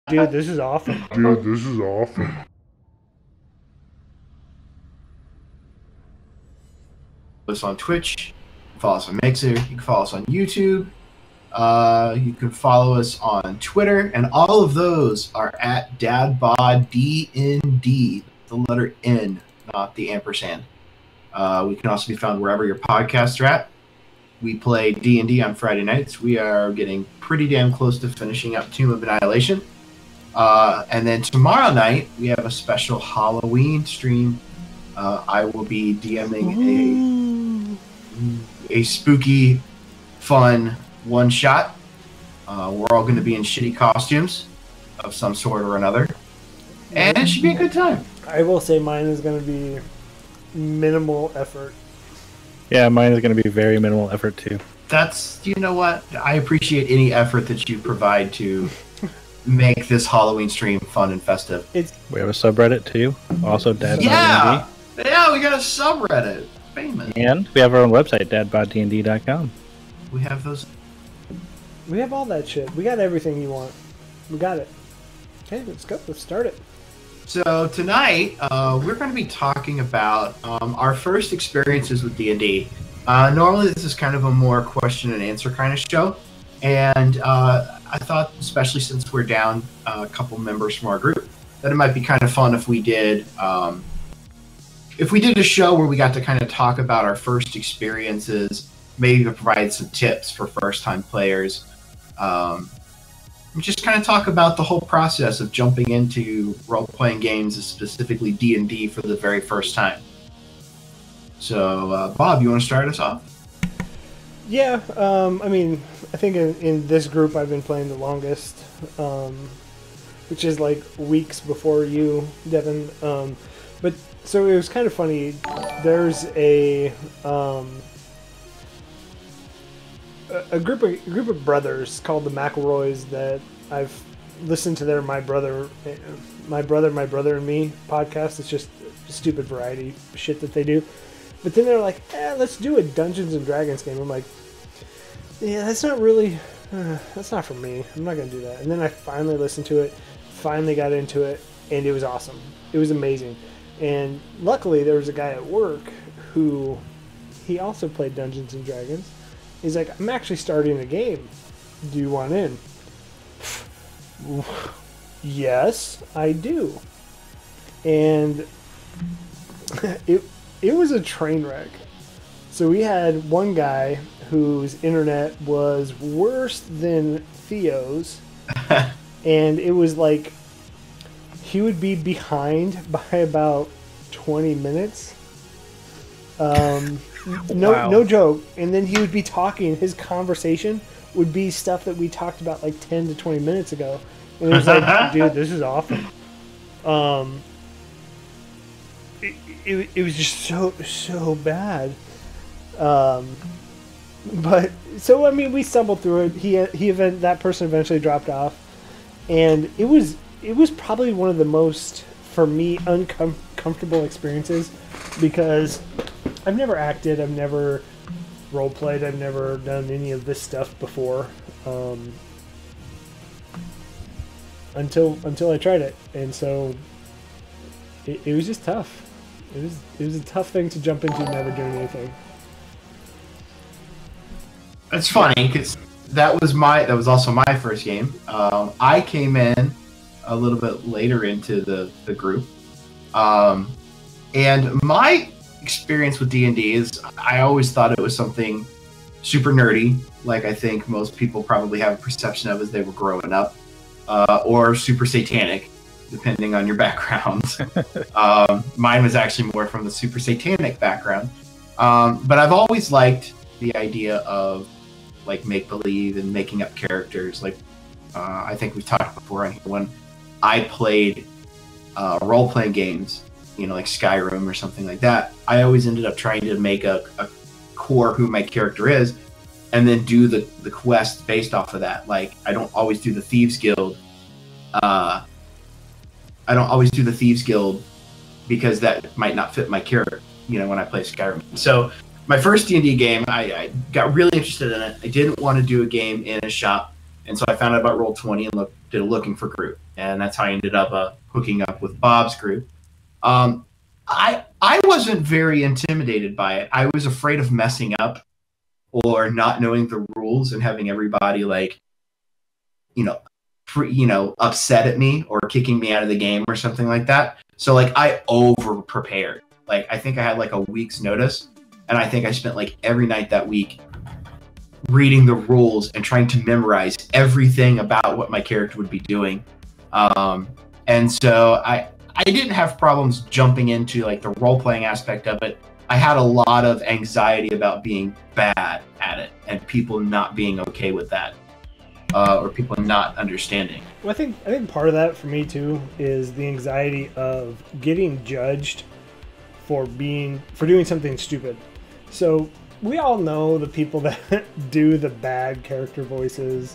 Dude, this is awesome. Dude, this is awesome. Follow us on Twitch, follow us on Mixer, you can follow us on YouTube, you can follow us on Twitter, and all of those are at DadBodDND, the letter N, not the ampersand. We can also be found wherever your podcasts are at. We play D&D on Friday nights. We are getting pretty damn close to finishing up Tomb of Annihilation. And then tomorrow night, we have a special Halloween stream. I will be DMing a spooky, fun one-shot. We're all going to be in shitty costumes of some sort or another. And it should be a good time. I will say mine is going to be minimal effort. Yeah, mine is going to be very minimal effort too. That's, you know what? I appreciate any effort that you provide to make this Halloween stream fun and festive. We have a subreddit too. Also, Dad. Yeah! Yeah, we got a subreddit. Famous. And we have our own website, dadboddnd.com. We have those. We have all that shit. We got everything you want. We got it. Okay, let's go. Let's start it. So tonight, we're going to be talking about our first experiences with D&D. Normally, this is kind of a more question and answer kind of show. And I thought, especially since we're down a couple members from our group, that it might be kind of fun if we did a show where we got to kind of talk about our first experiences, maybe provide some tips for first-time players. Just kind of talk about the whole process of jumping into role-playing games, specifically D&D, for the very first time. So, Bob, you want to start us off? Yeah, I mean, I think in this group I've been playing the longest, which is like weeks before you, Devin. But so it was kind of funny. There's a group of brothers called the McElroys that I've listened to their My Brother and Me podcast. It's just stupid variety shit that they do. But then they're like, let's do a Dungeons and Dragons game. I'm like, yeah, that's not really, that's not for me. I'm not going to do that. And then I finally listened to it, finally got into it, and it was awesome. It was amazing. And luckily there was a guy at work who, he also played Dungeons and Dragons. He's like, I'm actually starting a game. Do you want in? Yes, I do. And it was a train wreck. So we had one guy whose internet was worse than Theo's. And it was like, he would be behind by about 20 minutes. Wow. No joke. And then he would be talking. His conversation would be stuff that we talked about like 10 to 20 minutes ago. And it was like, dude, this is awesome. It was just so bad. But so I mean, we stumbled through it. That person eventually dropped off, and it was probably one of the most, for me, uncomfortable experiences, because I've never acted, I've never role played, I've never done any of this stuff before, until I tried it, and so it was just tough. It was a tough thing to jump into, never doing anything. It's funny because that was also my first game. I came in a little bit later into the group, and my experience with D&D is I always thought it was something super nerdy, like I think most people probably have a perception of as they were growing up, or super satanic, depending on your background. Mine was actually more from the super satanic background, but I've always liked the idea of like make-believe and making up characters. Like I think we've talked before on here, when I played role-playing games, like Skyrim or something like that, I always ended up trying to make a core who my character is, and then do the quest based off of that. Like, I don't always do the Thieves Guild. I don't always do the Thieves Guild because that might not fit my character, when I play Skyrim. So my first D&D game, I got really interested in it. I didn't want to do a game in a shop, and so I found out about Roll20 and did a Looking for Groot, and that's how I ended up hooking up with Bob's group. I wasn't very intimidated by it. I was afraid of messing up or not knowing the rules and having everybody upset at me or kicking me out of the game or something like that. So I over prepared. I think I had a week's notice, and I think I spent every night that week reading the rules and trying to memorize everything about what my character would be doing. And so I didn't have problems jumping into the role-playing aspect of it. I had a lot of anxiety about being bad at it and people not being okay with that, or people not understanding. Well, I think part of that for me too is the anxiety of getting judged for doing something stupid. So we all know the people that do the bad character voices.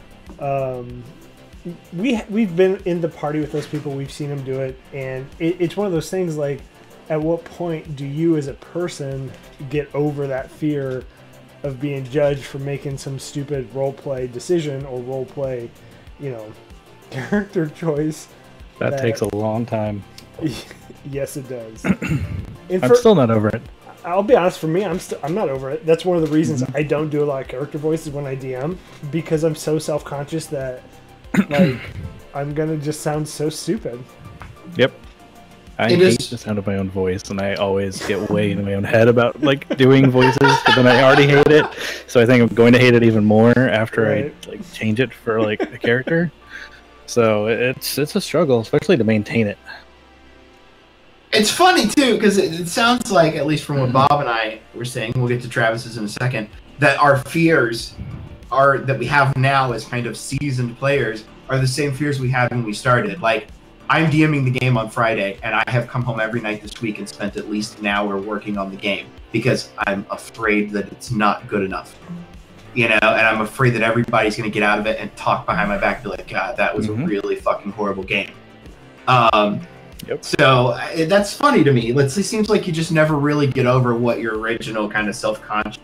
We've been in the party with those people. We've seen them do it, and it's one of those things. At what point do you, as a person, get over that fear of being judged for making some stupid roleplay decision or roleplay, character choice? That takes a long time. Yes, it does. I'm still not over it. I'll be honest. For me, I'm not over it. That's one of the reasons I don't do a lot of character voices when I DM, because I'm so self-conscious that I'm gonna just sound so stupid. Yep. I hate the sound of my own voice, and I always get way in my own head about doing voices, but then I already hate it. So I think I'm going to hate it even more after I change it for a character. So it's a struggle, especially to maintain it. It's funny too, because it sounds like, at least from what Bob and I were saying, we'll get to Travis's in a second, that our fears that we have now as kind of seasoned players are the same fears we had when we started. I'm DMing the game on Friday, and I have come home every night this week and spent at least an hour working on the game because I'm afraid that it's not good enough. And I'm afraid that everybody's going to get out of it and talk behind my back and be like, God, that was a really fucking horrible game. Yep. So that's funny to me. It seems like you just never really get over what your original kind of self-conscious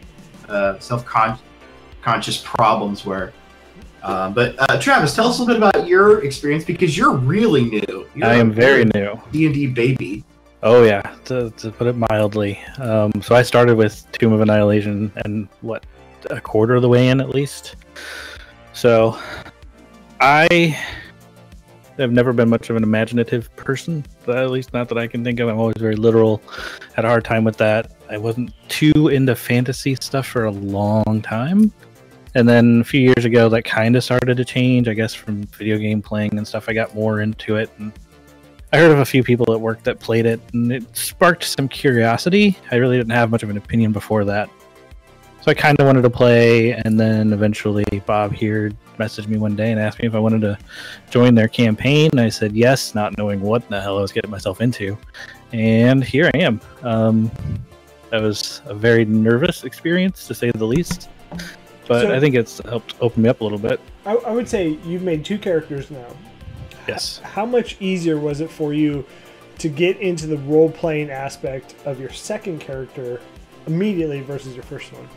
problems were. But Travis, tell us a little bit about your experience, because you're really new. I am very new. D&D baby. Oh yeah, to put it mildly. So I started with Tomb of Annihilation, and a quarter of the way in at least. So I have never been much of an imaginative person, at least not that I can think of. I'm always very literal. Had a hard time with that. I wasn't too into fantasy stuff for a long time. And then a few years ago, that kind of started to change, I guess, from video game playing and stuff. I got more into it, and I heard of a few people at work that played it, and it sparked some curiosity. I really didn't have much of an opinion before that. So I kind of wanted to play, and then eventually Bob here messaged me one day and asked me if I wanted to join their campaign. And I said yes, not knowing what the hell I was getting myself into. And here I am. That was a very nervous experience, to say the least. But I think it's helped open me up a little bit. I would say you've made 2 characters now. Yes. How much easier was it for you to get into the role-playing aspect of your second character immediately versus your first one?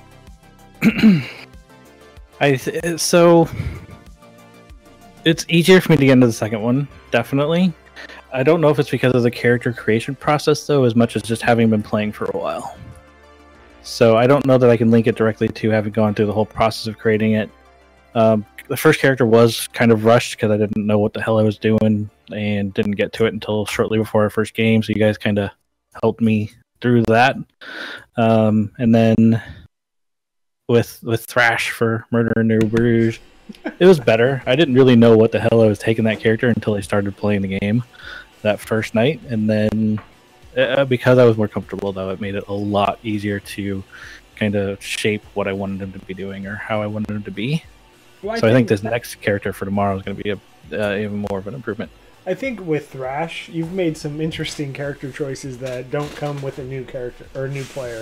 So it's easier for me to get into the second one, definitely. I don't know if it's because of the character creation process, though, as much as just having been playing for a while. So I don't know that I can link it directly to having gone through the whole process of creating it. The first character was kind of rushed because I didn't know what the hell I was doing and didn't get to it until shortly before our first game. So you guys kind of helped me through that. And then with Thrash for Murder in New Bruges, it was better. I didn't really know what the hell I was taking that character until I started playing the game that first night. And then because I was more comfortable, though, it made it a lot easier to kind of shape what I wanted him to be doing or how I wanted him to be. Well, I think this next character for tomorrow is going to be even more of an improvement. I think with Thrash, you've made some interesting character choices that don't come with a new character or a new player.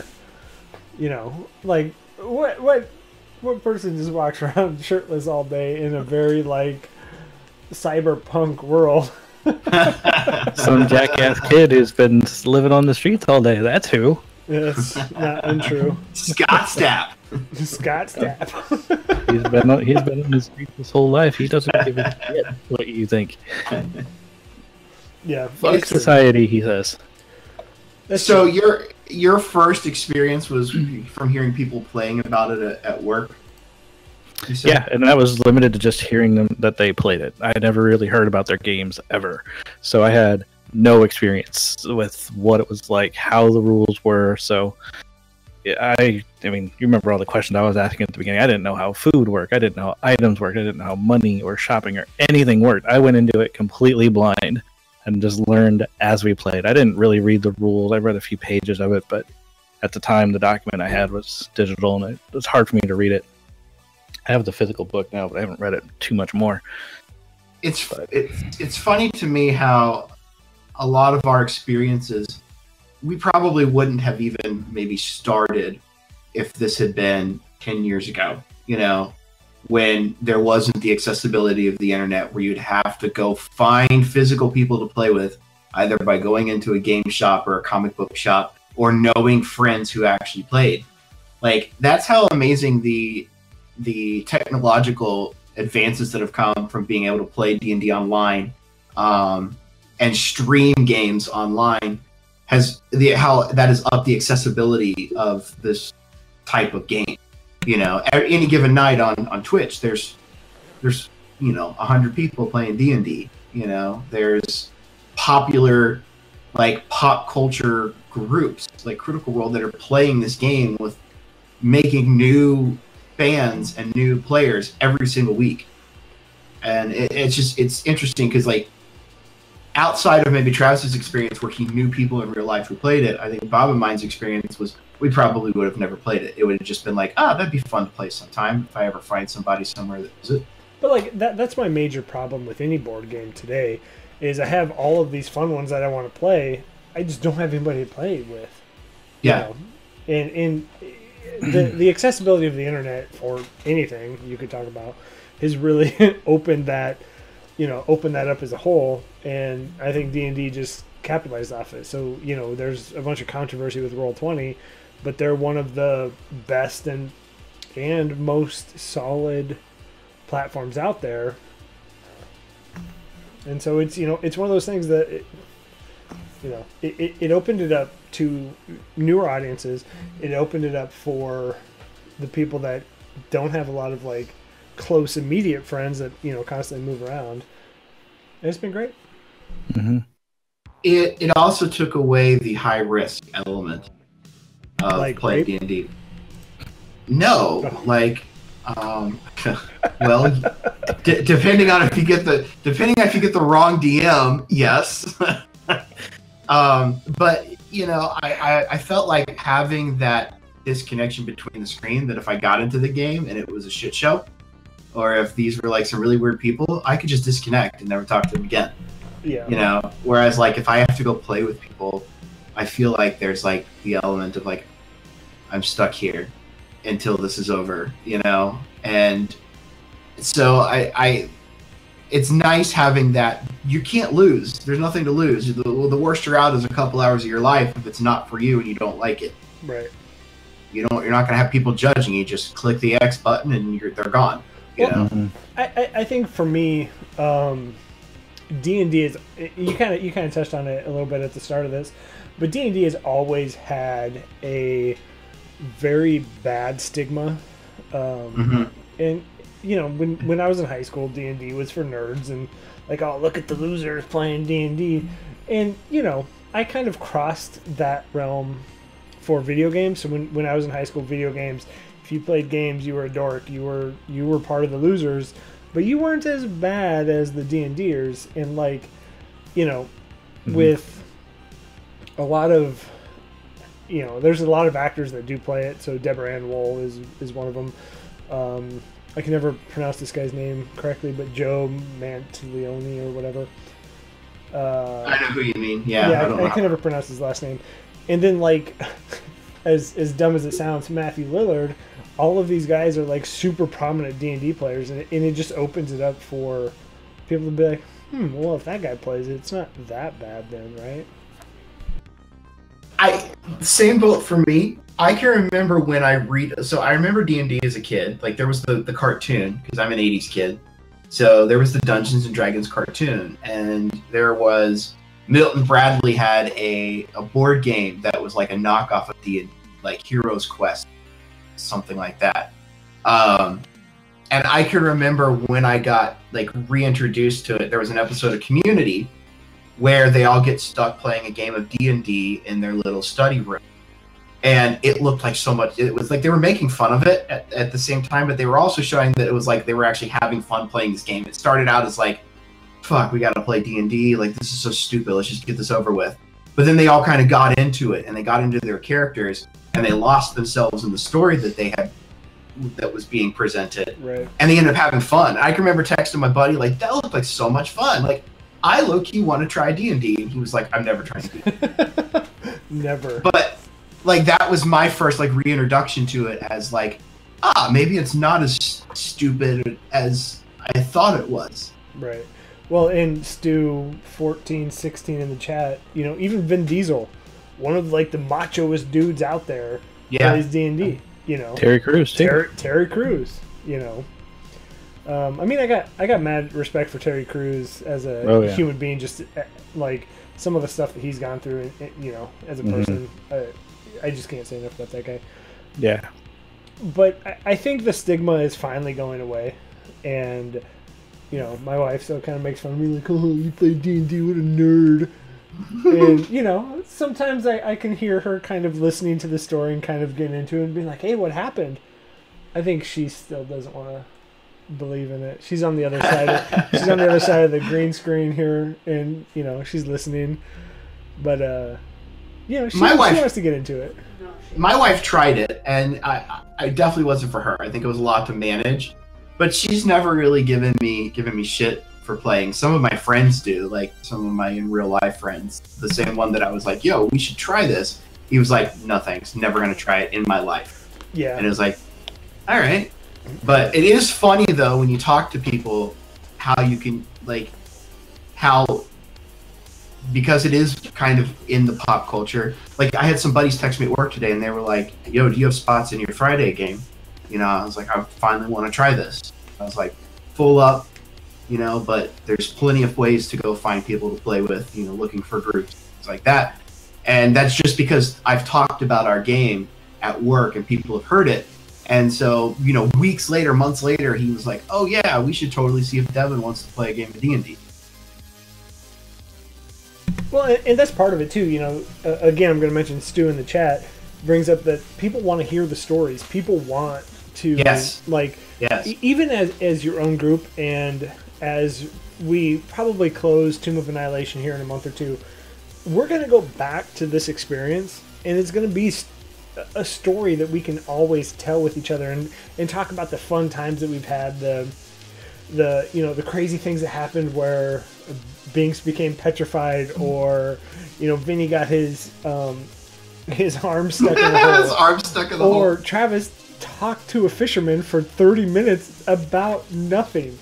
What person just walks around shirtless all day in a very cyberpunk world? Some jackass kid who's been living on the streets all day. That's who. That's not untrue. Scott Stapp. Scott Stapp. He's been in the streets his whole life. He doesn't give a shit what you think. Yeah, Fuck society, he says. So your first experience was from hearing people playing about it at work? Yeah, and that was limited to just hearing them that they played it. I had never really heard about their games ever. So I had no experience with what it was like, how the rules were. So I mean, you remember all the questions I was asking at the beginning. I didn't know how food worked. I didn't know how items worked. I didn't know how money or shopping or anything worked. I went into it completely blind and just learned as we played. I didn't really read the rules. I read a few pages of it, but at the time, the document I had was digital, and it was hard for me to read it. I have the physical book now, but I haven't read it too much more. It's funny to me how a lot of our experiences, we probably wouldn't have even maybe started if this had been 10 years ago, you know, when there wasn't the accessibility of the internet where you'd have to go find physical people to play with, either by going into a game shop or a comic book shop or knowing friends who actually played. Like, that's how amazing the technological advances that have come from being able to play D&D online and stream games online how that has upped the accessibility of this type of game. You know, any given night on Twitch, there's 100 people playing D&D. You know, there's popular like pop culture groups like Critical Role that are playing this game with making new fans and new players every single week. And it's interesting because, like, outside of maybe Travis's experience where he knew people in real life who played it, I think Bob and mine's experience was we probably would have never played it. It would have just been like, that'd be fun to play sometime if I ever find somebody somewhere that does it. But like that's my major problem with any board game today is I have all of these fun ones that I want to play. I just don't have anybody to play with. Yeah. You know? And the accessibility of the internet for anything you could talk about has really opened that up as a whole, and I think D&D just capitalized off it. So, you know, there's a bunch of controversy with Roll20, but they're one of the best and most solid platforms out there. And so it's one of those things that it opened it up to newer audiences. It opened it up for the people that don't have a lot of like close immediate friends that constantly move around. And it's been great. Mm-hmm. It also took away the high risk element of like playing D&D. No, like well, depending if you get the wrong DM, yes. But I felt like having that disconnection between the screen, that if I got into the game and it was a shit show, or if these were like some really weird people, I could just disconnect and never talk to them again. Yeah. Whereas like if I have to go play with people, I feel like there's like the element of like I'm stuck here until this is over, and so I it's nice having that. You can't lose. There's nothing to lose. The worst you're out is a couple hours of your life if it's not for you and you don't like it. Right. You're not going to have people judging you. Just click the X button and they're gone. Mm-hmm. I think for me, D&D is, you kind of touched on it a little bit at the start of this, but D&D has always had a very bad stigma. And when I was in high school, D&D was for nerds and like, oh, look at the losers playing D&D. And I kind of crossed that realm for video games. So when I was in high school, video games, if you played games, you were a dork. You were part of the losers, but you weren't as bad as the D&Ders. And like, with a lot of, there's a lot of actors that do play it. So Deborah Ann Woll is one of them. I can never pronounce this guy's name correctly, but Joe Mantileone or whatever. I know who you mean. Yeah, I can never pronounce his last name. And then like, as dumb as it sounds, Matthew Lillard, all of these guys are like super prominent D&D players, and it just opens it up for people to be like, well, if that guy plays it, it's not that bad then, right? Same boat for me. I can remember when I remember D&D as a kid. Like there was the cartoon, because I'm an 80s kid. So there was the Dungeons and Dragons cartoon, and there was Milton Bradley had a board game that was like a knockoff of D&D, like Heroes Quest, something like that. And I can remember when I got like reintroduced to it, there was an episode of Community where they all get stuck playing a game of D&D in their little study room. And it looked like so much, it was like they were making fun of it at the same time, but they were also showing that it was like they were actually having fun playing this game. It started out as like, fuck, we gotta play D&D, like this is so stupid, let's just get this over with. But then they all kind of got into it, and they got into their characters, and they lost themselves in the story that was being presented. Right. And they ended up having fun. I can remember texting my buddy, like, that looked like so much fun. Like, I low-key want to try D&D. And he was like, I'm never trying D&D. Never. But, like, that was my first, like, reintroduction to it as, like, maybe it's not as stupid as I thought it was. Right. Well, in Stu1416 in the chat, you know, even Vin Diesel, one of, like, the machoest dudes out there, plays D&D. You know, Terry Crews too. Terry Crews. You know, I mean, I got mad respect for Terry Crews as a human being. Just like some of the stuff that he's gone through, you know, as a person. I just can't say enough about that guy. Yeah. But I think the stigma is finally going away, and you know, my wife still kind of makes fun of me, like, "Oh, you play D&D, what a nerd." And, you know, sometimes I can hear her kind of listening to the story and kind of getting into it and being like, hey, what happened? I think she still doesn't want to believe in it. She's on the other side. She's on the other side of the green screen here, and, you know, she's listening. But, you know, she wants to get into it. My wife tried it, and I definitely wasn't for her. I think it was a lot to manage. But she's never really given me shit for playing. Some of my friends do, like some of my in real life friends. The same one that I was like, yo, we should try this. He was like, no thanks, never gonna try it in my life. Yeah. And it was like, all right. But it is funny though when you talk to people how you can because it is kind of in the pop culture. Like I had some buddies text me at work today and they were like, yo, do you have spots in your Friday game? You know, I was like, I finally want to try this. I was like, full up. You know, but there's plenty of ways to go find people to play with, you know, looking for groups, things like that. And that's just because I've talked about our game at work and people have heard it. And so, you know, weeks later, months later, he was like, oh yeah, we should totally see if Devin wants to play a game of D&D. Well, and that's part of it too, you know. Again, I'm going to mention Stu in the chat brings up that people want to hear the stories. People want to, even as your own group, and as we probably close Tomb of Annihilation here in a month or two, we're going to go back to this experience, and it's going to be a story that we can always tell with each other and talk about the fun times that we've had, the you know, the crazy things that happened where Binks became petrified, or, you know, Vinny got his arm stuck in the hole. His arm stuck in the hole. Or Travis talked to a fisherman for 30 minutes about nothing.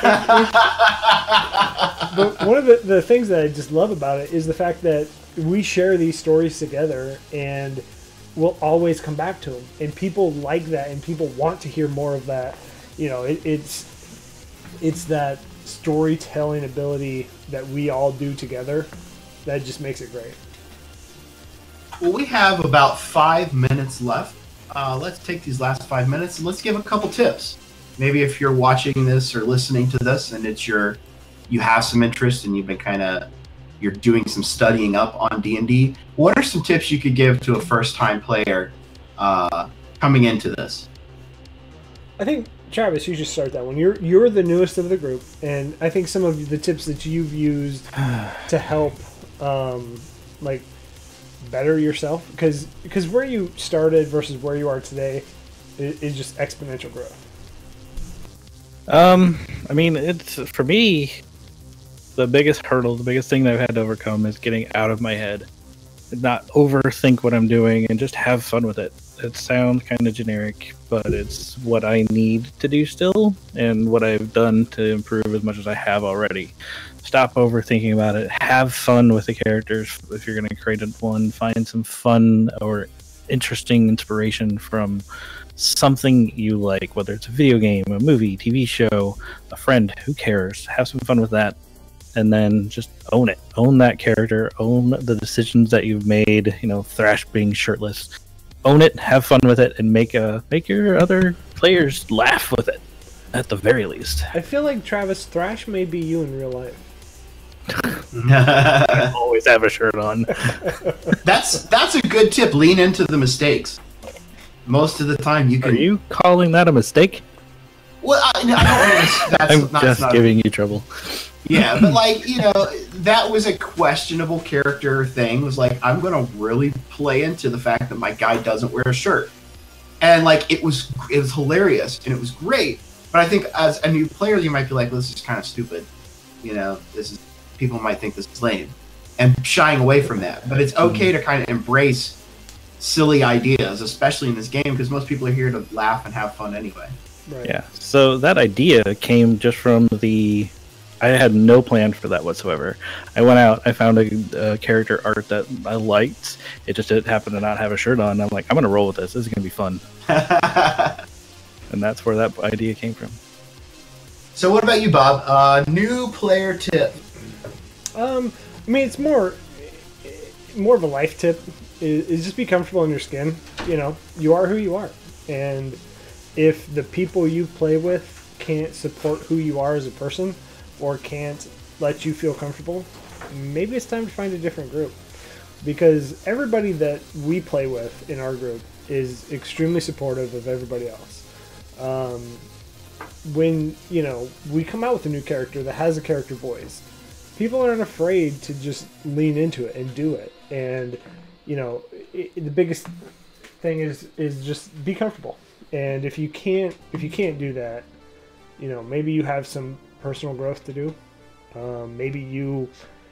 But one of the things that I just love about it is the fact that we share these stories together, and we'll always come back to them. And people like that, and people want to hear more of that. You know, it's that storytelling ability that we all do together that just makes it great. Well, we have about 5 minutes left. Let's take these last 5 minutes and let's give a couple tips. Maybe if you're watching this or listening to this and you have some interest and you've been you're doing some studying up on D&D, what are some tips you could give to a first-time player coming into this? I think, Travis, you should start that one. You're the newest of the group, and I think some of the tips that you've used to help, better yourself, because where you started versus where you are today is just exponential growth. I mean, it's, for me, the biggest hurdle, the biggest thing that I've had to overcome is getting out of my head and not overthink what I'm doing and just have fun with it. It sounds kind of generic, but it's what I need to do still, and what I've done to improve as much as I have already. Stop overthinking about it. Have fun with the characters. If you're going to create one, find some fun or interesting inspiration from something you like, whether it's a video game, a movie, TV show, a friend, who cares? Have some fun with that, and then just own it. Own that character. Own the decisions that you've made. You know, Thrash being shirtless. Own it. Have fun with it, and make your other players laugh with it, at the very least. I feel like Travis, Thrash may be you in real life. I always have a shirt on. That's a good tip. Lean into the mistakes. Most of the time, you can. Are you calling that a mistake? Well, I don't know. I'm just giving you trouble. Yeah, but like, you know, that was a questionable character thing. It was like, I'm gonna really play into the fact that my guy doesn't wear a shirt, and like it was hilarious and it was great. But I think as a new player, you might be like, well, this is kind of stupid. You know, people might think this is lame, and shying away from that. But it's okay to kind of embrace silly ideas, especially in this game, because most people are here to laugh and have fun anyway. Right. Yeah. So that idea came just from I had no plan for that whatsoever. I went out, I found a character art that I liked. It just happened to not have a shirt on. I'm like, I'm gonna roll with this. This is gonna be fun. And that's where that idea came from. So what about you, Bob? New player tip. I mean, it's more of a life tip. Is just be comfortable in your skin. You know, you are who you are, and if the people you play with can't support who you are as a person, or can't let you feel comfortable, maybe it's time to find a different group. Because everybody that we play with in our group is extremely supportive of everybody else. When, you know, we come out with a new character that has a character voice, people aren't afraid to just lean into it and do it. And, you know, the biggest thing is just be comfortable. And if you can't do that, you know, maybe you have some personal growth to do. Maybe you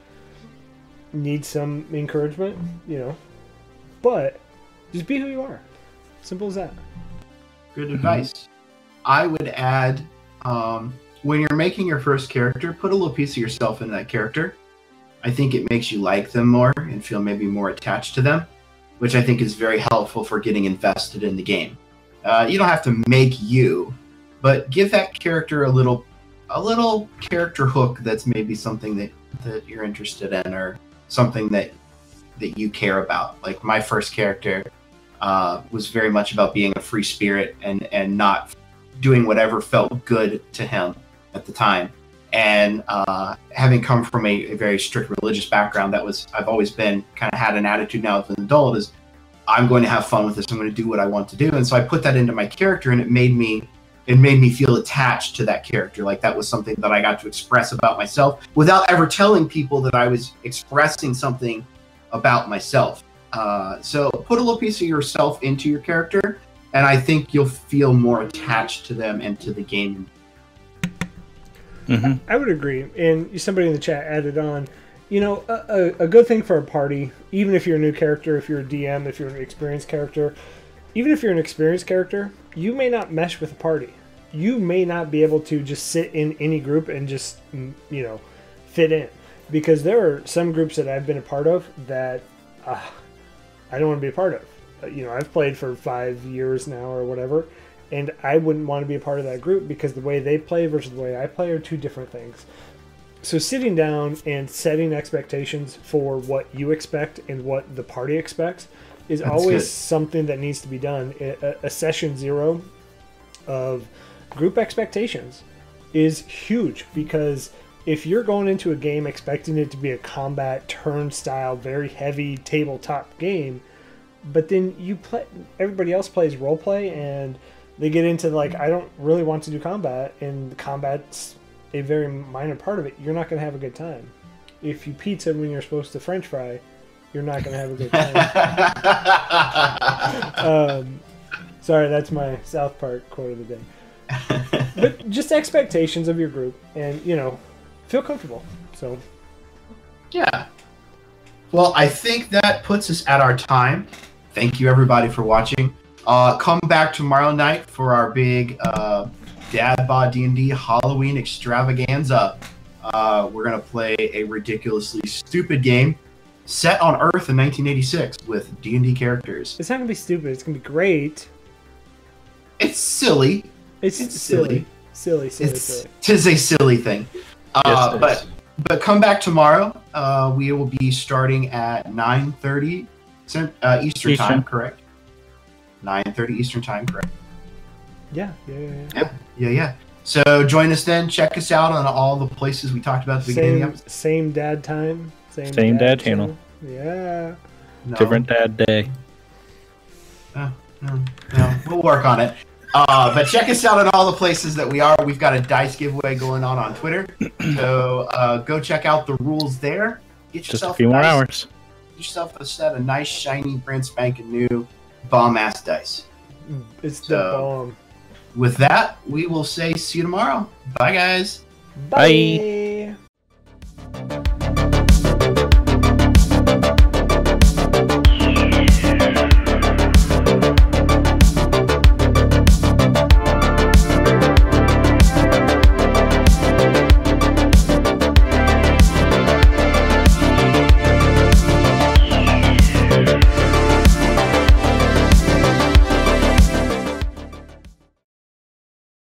need some encouragement, you know. But just be who you are. Simple as that. Good advice. I would add, when you're making your first character, put a little piece of yourself in that character. I think it makes you like them more and feel maybe more attached to them, which I think is very helpful for getting invested in the game. You don't have to make you, but give that character a little character hook that's maybe something that you're interested in, or something that you care about. Like my first character was very much about being a free spirit and not doing whatever felt good to him at the time. And having come from a very strict religious background, I've always been kind of had an attitude now as an adult is I'm going to have fun with this. I'm going to do what I want to do. And so I put that into my character, and it made me feel attached to that character. Like that was something that I got to express about myself without ever telling people that I was expressing something about myself. So put a little piece of yourself into your character, and I think you'll feel more attached to them and to the game. Mm-hmm. I would agree. And somebody in the chat added on, you know, a good thing for a party, even if you're a new character, if you're a DM, if you're an experienced character, even if you're an experienced character, you may not mesh with a party. You may not be able to just sit in any group and just, you know, fit in. Because there are some groups that I've been a part of that I don't want to be a part of. You know, I've played for 5 years now or whatever, and I wouldn't want to be a part of that group because the way they play versus the way I play are two different things. So sitting down and setting expectations for what you expect and what the party expects is always something that needs to be done. A session 0 of group expectations is huge, because if you're going into a game expecting it to be a combat turn style, very heavy tabletop game, but then everybody else plays role play and they get into like, I don't really want to do combat, and combat's a very minor part of it, you're not going to have a good time. If you pizza when you're supposed to French fry, you're not going to have a good time. Sorry, that's my South Park quote of the day. But just expectations of your group, and, you know, feel comfortable. So, yeah. Well, I think that puts us at our time. Thank you, everybody, for watching. Come back tomorrow night for our big Dad Bod D&D Halloween extravaganza. We're going to play a ridiculously stupid game set on Earth in 1986 with D&D characters. It's not gonna be stupid. It's gonna be great. It's silly. It's silly. Silly. Tis a silly thing. Yes, it is. But come back tomorrow. We will be starting at 9:30 Eastern time, correct? 9:30 Eastern time, correct? Yeah. Yeah. So join us then. Check us out on all the places we talked about at the beginning of the episode. Same dad time. Same dad channel. Yeah. No, Different dad day. no, we'll work on it. But check us out on all the places that we are. We've got a dice giveaway going on Twitter. So go check out the rules there. Get Just yourself a few more dice. hours. Get yourself a set of nice, shiny, brand spanking new bomb-ass dice. It's the So- bomb. With that, we will say see you tomorrow. Bye, guys. Bye.